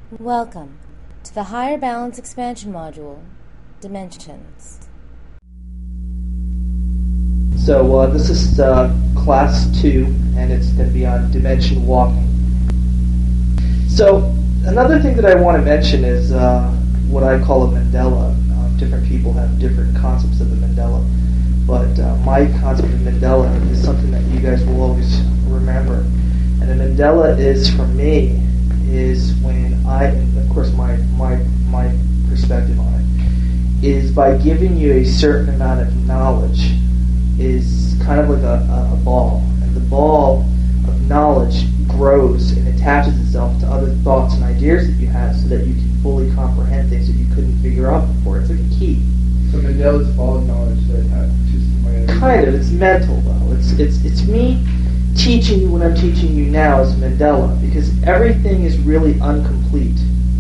Welcome to the Higher Balance Expansion Module, Dimensions. So this is class 2, and it's going to be on dimension walking. So another thing that I want to mention is what I call a mandala. Different people have different concepts of the mandala, but my concept of mandala is something that you guys will always remember. And a mandala is, for me, is when I, and of course my perspective on it, is by giving you a certain amount of knowledge, is kind of like a ball. And the ball of knowledge grows and attaches itself to other thoughts and ideas that you have so that you can fully comprehend things that you couldn't figure out before. It's like a key. So Mandela's ball of knowledge that attaches. Kind of. It's mental, though. It's me teaching you what I'm teaching you now is Mandela, because everything is really incomplete.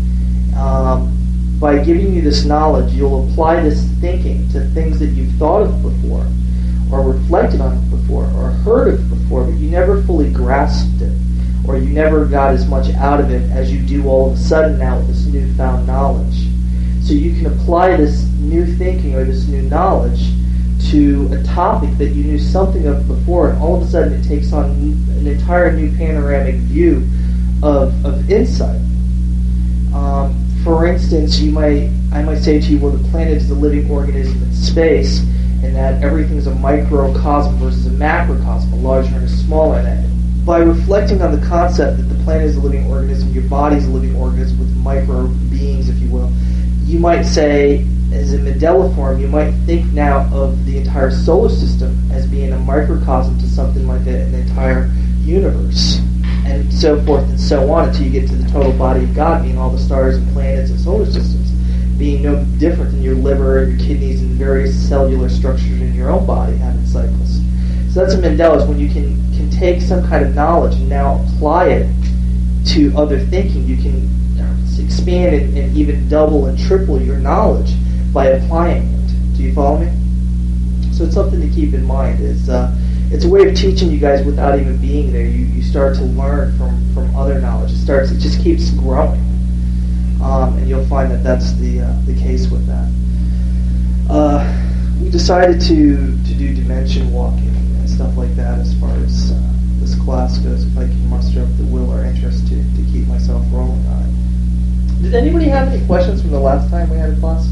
By giving you this knowledge, you'll apply this thinking to things that you've thought of before, or reflected on before, or heard of before, but you never fully grasped it, or you never got as much out of it as you do all of a sudden now with this newfound knowledge. So you can apply this new thinking or this new knowledge to a topic that you knew something of before, and all of a sudden it takes on an entire new panoramic view of insight. For instance, I might say to you, well, the planet is a living organism in space, and that everything is a microcosm versus a macrocosm, a larger and a smaller. And by reflecting on the concept that the planet is a living organism, your body is a living organism with micro beings, if you will, you might say, as a Mandela form, you might think now of the entire solar system as being a microcosm to something like an entire universe, and so forth and so on, until you get to the total body of God, being all the stars and planets and solar systems, being no different than your liver and your kidneys and various cellular structures in your own body having cycles. So that's a Mandela's, when you can take some kind of knowledge and now apply it to other thinking. You can expand and even double and triple your knowledge by applying it. Do you follow me? So it's something to keep in mind. It's a way of teaching you guys without even being there. You start to learn from other knowledge. It just keeps growing, and you'll find that that's the case with that. We decided to do dimension walking and stuff like that as far as this class goes, if I can muster up the will or interest to keep myself rolling on it. Did anybody have any questions from the last time we had a class?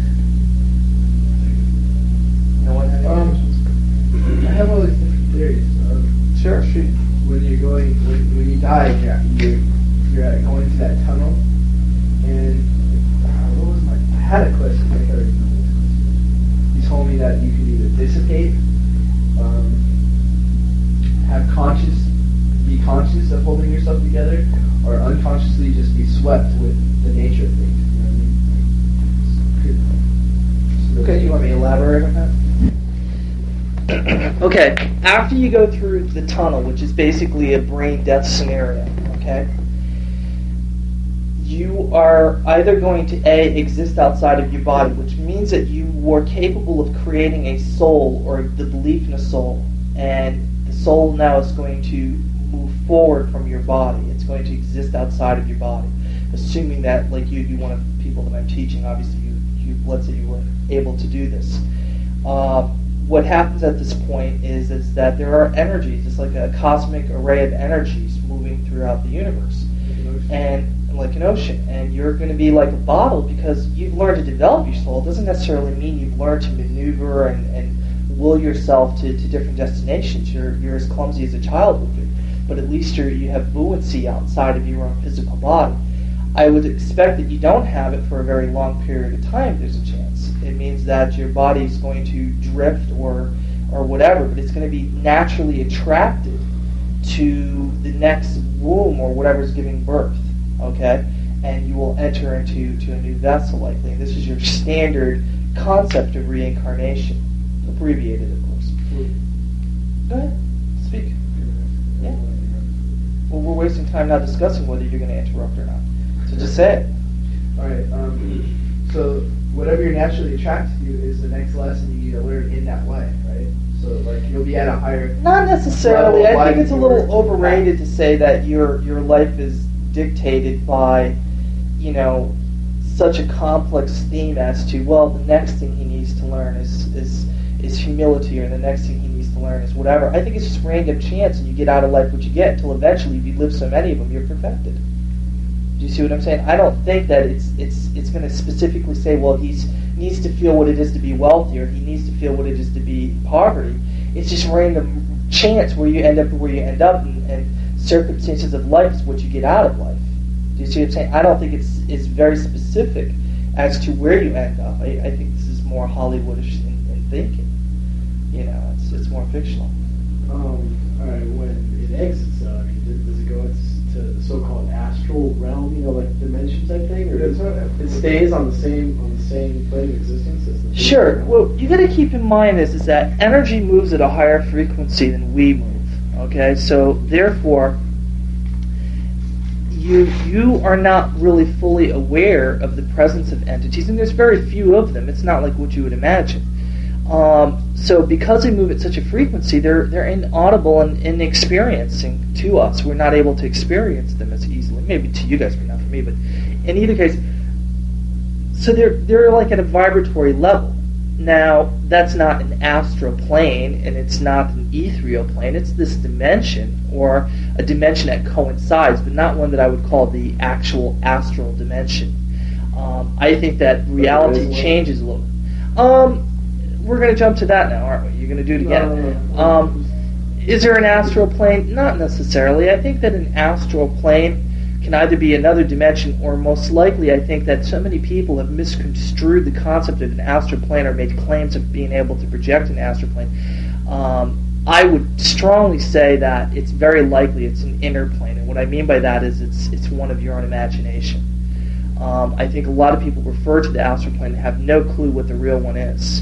No one had any questions? I have all these different theories. Sure, shoot. When you die, you're going through that tunnel, and I had a question. I heard. You told me that you could either dissipate, be conscious of holding yourself together, or unconsciously just be swept with the nature of things. You know what I mean? Okay, you want me to elaborate on that? Okay, after you go through the tunnel, which is basically a brain death scenario, okay, you are either going to exist outside of your body, which means that you were capable of creating a soul or the belief in a soul, and the soul now is going to move forward from your body. It's going to exist outside of your body, assuming that, like you'd be one of the people that I'm teaching. Obviously, let's say you were able to do this. What happens at this point is that there are energies. It's like a cosmic array of energies moving throughout the universe, and like an ocean. And you're going to be like a bottle because you've learned to develop your soul. It doesn't necessarily mean you've learned to maneuver and will yourself to different destinations. You're as clumsy as a child would be, but at least you have buoyancy outside of your own physical body. I would expect that you don't have it for a very long period of time. There's a chance. It means that your body is going to drift or whatever, but it's going to be naturally attracted to the next womb or whatever's giving birth, okay? And you will enter into a new vessel likely. And this is your standard concept of reincarnation, abbreviated, of course. Go ahead, speak. Yeah. Well, we're wasting time now discussing whether you're going to interrupt or not. So just say it. All right. So whatever you're naturally attracted to is the next lesson you need to learn in that way, right? So like you'll be at a higher. Not necessarily. I think it's a little overrated to say that your life is dictated by such a complex theme as to, well, the next thing he needs to learn is humility, or the next thing he needs to learn is whatever. I think it's just random chance, and you get out of life what you get, until eventually, if you live so many of them, you're perfected. Do you see what I'm saying? I don't think that it's going to specifically say, well, he needs to feel what it is to be wealthy, or he needs to feel what it is to be poverty. It's just random chance where you end up, and circumstances of life is what you get out of life. Do you see what I'm saying? I don't think it's very specific as to where you end up. I think this is more Hollywoodish in thinking. It's more fictional. All right, when it exits, does it go to the so-called astral realm? Like dimension type thing, or it stays on the same plane of existence? As the Sure. Well, you got to keep in mind is that energy moves at a higher frequency than we move. Okay, so therefore, you are not really fully aware of the presence of entities, and there's very few of them. It's not like what you would imagine. So because they move at such a frequency, they're inaudible and inexperiencing to us. We're not able to experience them as easily. Maybe to you guys, but not for me. But in either case, so they're like at a vibratory level. Now, that's not an astral plane, and it's not an ethereal plane. It's this dimension, or a dimension that coincides, but not one that I would call the actual astral dimension. I think that reality changes a little bit. We're going to jump to that now, aren't we? You're going to do it again. No. Is there an astral plane? Not necessarily. I think that an astral plane can either be another dimension, or most likely I think that so many people have misconstrued the concept of an astral plane, or made claims of being able to project an astral plane. I would strongly say that it's very likely it's an inner plane, and what I mean by that is it's one of your own imagination. I think a lot of people refer to the astral plane and have no clue what the real one is.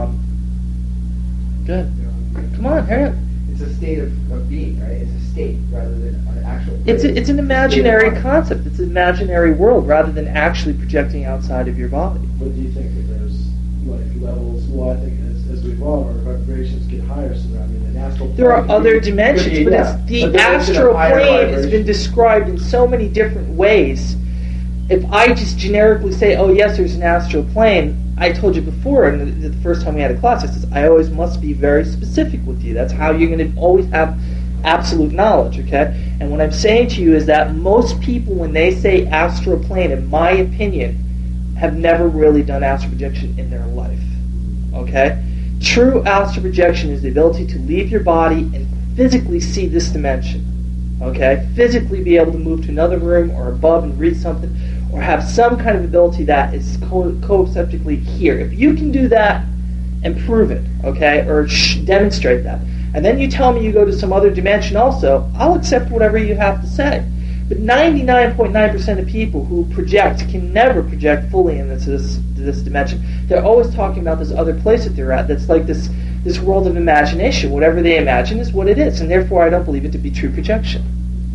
Good. Come on, hurry up. It's a state of being, right? It's a state rather than an actual It's an imaginary concept. It's an imaginary world rather than actually projecting outside of your body. But do you think that there's levels? Well, I think as we evolve, our vibrations get higher. So an astral plane. There are other dimensions, but it's the astral plane has been described in so many different ways. If I just generically say, oh yes, there's an astral plane, I told you before, and the first time we had a class, I said, I always must be very specific with you. That's how you're going to always have absolute knowledge, okay? And what I'm saying to you is that most people, when they say astral plane, in my opinion, have never really done astral projection in their life, okay? True astral projection is the ability to leave your body and physically see this dimension, okay? Physically be able to move to another room or above and read something, or have some kind of ability that is conceptually here. If you can do that and prove it, okay, or demonstrate that, and then you tell me you go to some other dimension also, I'll accept whatever you have to say. But 99.9% of people who project can never project fully into this dimension. They're always talking about this other place that they're at that's like this world of imagination. Whatever they imagine is what it is, and therefore I don't believe it to be true projection.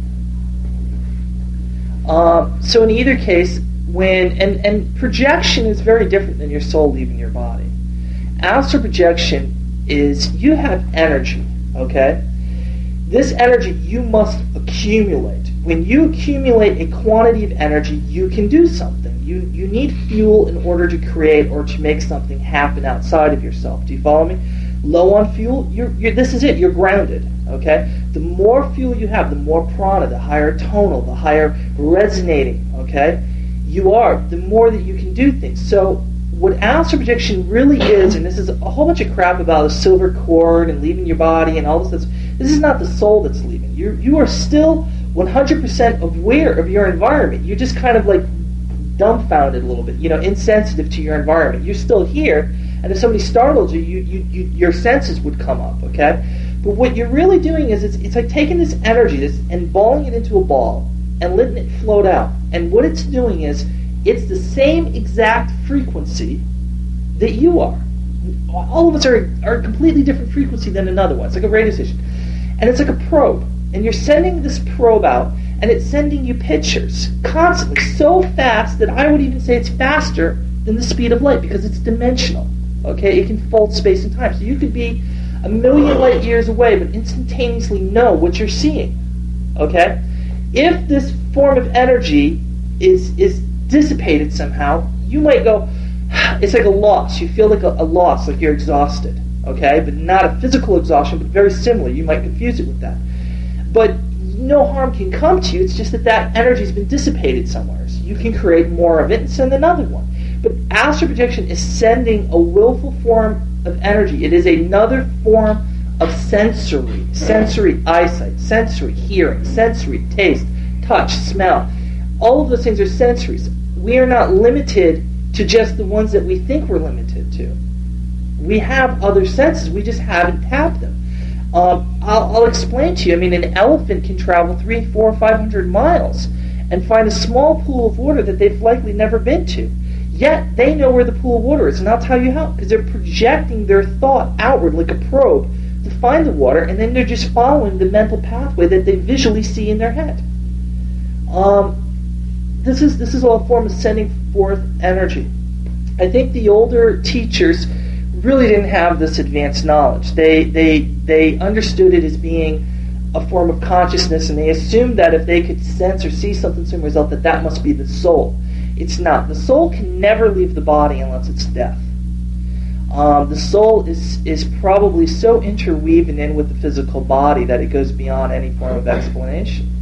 So in either case, and projection is very different than your soul leaving your body. Astral projection is you have energy, okay? This energy you must accumulate. When you accumulate a quantity of energy, you can do something. You need fuel in order to create or to make something happen outside of yourself. Do you follow me? Low on fuel, this is it. You're grounded. Okay. The more fuel you have, the more prana, the higher tonal, the higher resonating. Okay. You are, the more that you can do things. So what astral projection really is, and this is a whole bunch of crap about a silver cord and leaving your body and all this stuff. This is not the soul that's leaving. You are still 100% aware of your environment. You're just kind of like dumbfounded a little bit, insensitive to your environment. You're still here, and if somebody startled you, your senses would come up, okay? But what you're really doing is it's like taking this energy and balling it into a ball and letting it float out. And what it's doing is it's the same exact frequency that you are. All of us are a completely different frequency than another one. It's like a radio station. And it's like a probe. And you're sending this probe out, and it's sending you pictures constantly, so fast that I would even say it's faster than the speed of light because it's dimensional. Okay, it can fold space and time. So you could be 1,000,000 light years away, but instantaneously know what you're seeing. Okay, if this form of energy is dissipated somehow, you might go, it's like a loss. You feel like a loss, like you're exhausted, okay? But not a physical exhaustion, but very similar. You might confuse it with that. But no harm can come to you. It's just that energy's been dissipated somewhere. So you can create more of it and send another one. But astral projection is sending a willful form of energy. It is another form of sensory eyesight, sensory hearing, sensory taste, touch, smell. All of those things are sensories. We are not limited to just the ones that we think we're limited to. We have other senses. We just haven't tapped them. I'll explain to you. I mean, an elephant can travel 300, 400, 500 miles and find a small pool of water that they've likely never been to. Yet they know where the pool of water is, and I'll tell you how. Because they're projecting their thought outward like a probe to find the water, and then they're just following the mental pathway that they visually see in their head. This is all a form of sending forth energy. I think the older teachers really didn't have this advanced knowledge. They understood it as being a form of consciousness, and they assumed that if they could sense or see something, some result, that must be the soul. It's not. The soul can never leave the body unless it's death. The soul is probably so interweaving in with the physical body that it goes beyond any form of explanation.